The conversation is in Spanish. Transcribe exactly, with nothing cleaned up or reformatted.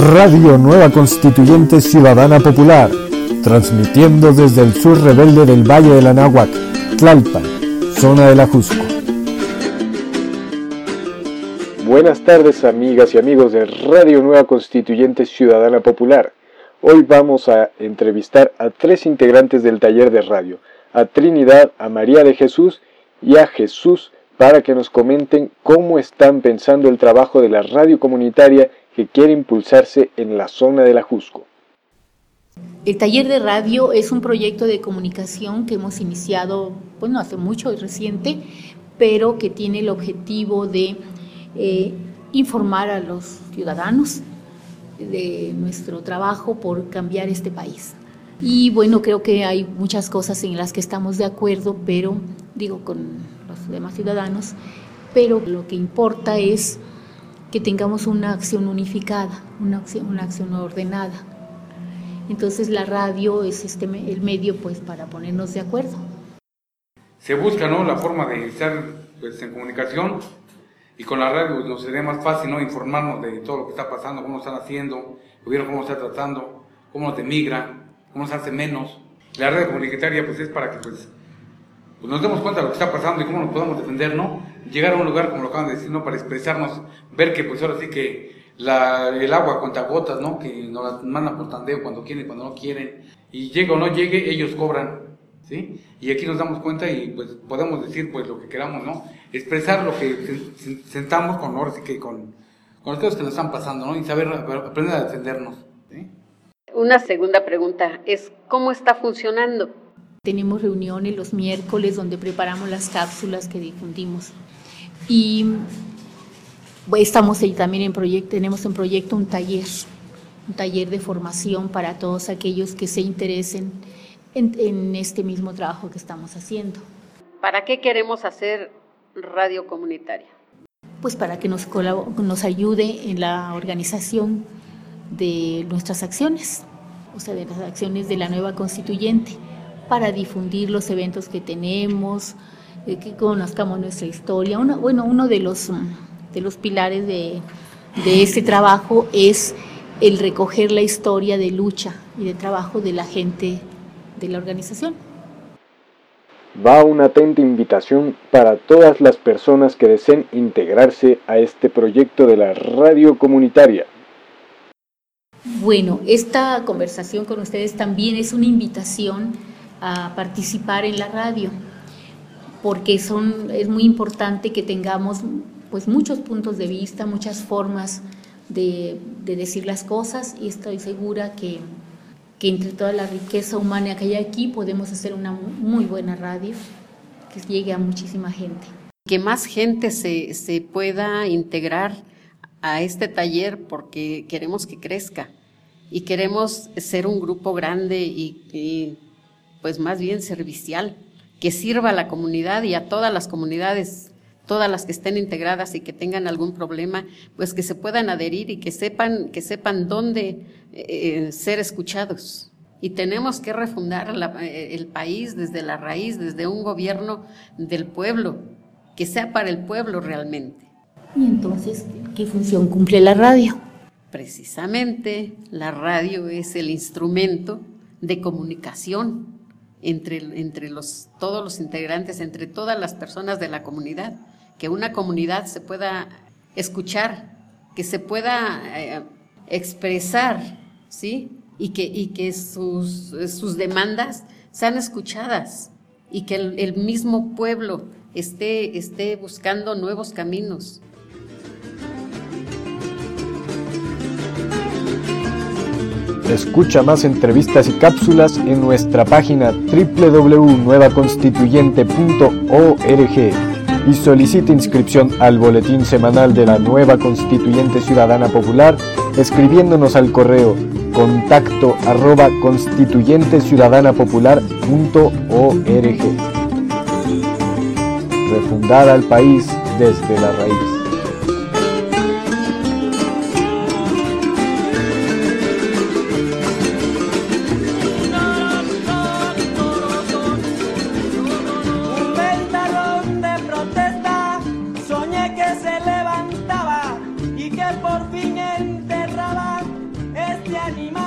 Radio Nueva Constituyente Ciudadana Popular, transmitiendo desde el sur rebelde del Valle del Anáhuac, Tlalpan, zona del Ajusco. Buenas tardes, amigas y amigos de Radio Nueva Constituyente Ciudadana Popular. Hoy vamos a entrevistar a tres integrantes del taller de radio, a Trinidad, a María de Jesús y a Jesús, para que nos comenten cómo están pensando el trabajo de la radio comunitaria que quiere impulsarse en la zona del Ajusco. El taller de radio es un proyecto de comunicación que hemos iniciado, bueno, hace mucho, es reciente, pero que tiene el objetivo de eh, informar a los ciudadanos de nuestro trabajo por cambiar este país. Y bueno, creo que hay muchas cosas en las que estamos de acuerdo, pero digo, con los demás ciudadanos, pero lo que importa es que tengamos una acción unificada, una acción, una acción ordenada. Entonces la radio es este, el medio pues para ponernos de acuerdo. Se busca, ¿no?, la forma de estar pues, en comunicación, y con la radio pues, nos sería más fácil, ¿no?, informarnos de todo lo que está pasando, cómo están haciendo, cómo nos está tratando, cómo nos demigra, cómo nos hace menos. La radio comunitaria pues es para que pues, pues nos demos cuenta de lo que está pasando y cómo nos podemos defender, ¿no? Llegar a un lugar, como lo acaban de decir, ¿no?, para expresarnos, ver que pues ahora sí que la, el agua cuenta gotas, ¿no?, que nos la mandan por tandeo cuando quieren y cuando no quieren, y llegue o no llegue, ellos cobran, ¿sí? Y aquí nos damos cuenta y pues podemos decir pues lo que queramos, ¿no? Expresar lo que sentamos con ahora sí que con, con las cosas que nos están pasando, ¿no? Y saber, aprender a defendernos, ¿sí? Una segunda pregunta es, ¿cómo está funcionando? Tenemos reuniones los miércoles donde preparamos las cápsulas que difundimos. Y estamos ahí también en proyecto, tenemos en proyecto un taller, un taller de formación para todos aquellos que se interesen en, en este mismo trabajo que estamos haciendo. ¿Para qué queremos hacer radio comunitaria? Pues para que nos, nos ayude en la organización de nuestras acciones, o sea, de las acciones de la nueva constituyente, para difundir los eventos que tenemos, eh, que conozcamos nuestra historia. Uno, bueno, uno de los, de los pilares de, de este trabajo es el recoger la historia de lucha y de trabajo de la gente de la organización. Va una atenta invitación para todas las personas que deseen integrarse a este proyecto de la radio comunitaria. Bueno, esta conversación con ustedes también es una invitación a participar en la radio, porque son, es muy importante que tengamos pues, muchos puntos de vista, muchas formas de, de decir las cosas, y estoy segura que, que entre toda la riqueza humana que hay aquí podemos hacer una muy buena radio que llegue a muchísima gente. Que más gente se, se pueda integrar a este taller porque queremos que crezca y queremos ser un grupo grande y, y pues más bien servicial, que sirva a la comunidad y a todas las comunidades, todas las que estén integradas y que tengan algún problema, pues que se puedan adherir y que sepan, que sepan dónde eh, ser escuchados. Y tenemos que refundar la, el país desde la raíz, desde un gobierno del pueblo, que sea para el pueblo realmente. Y entonces, ¿qué función cumple la radio? Precisamente, la radio es el instrumento de comunicación entre, entre los, todos los integrantes, entre todas las personas de la comunidad, que una comunidad se pueda escuchar, que se pueda eh, expresar, ¿sí? Y que, y que sus, sus demandas sean escuchadas y que el, el mismo pueblo esté, esté buscando nuevos caminos. Escucha más entrevistas y cápsulas en nuestra página doble u doble u doble u punto nueva constituyente punto org y solicita inscripción al boletín semanal de la Nueva Constituyente Ciudadana Popular escribiéndonos al correo contacto arroba constituyenteciudadanapopular punto org. Refundar al país desde la raíz. Soñé que se levantaba y que por fin enterraba animal.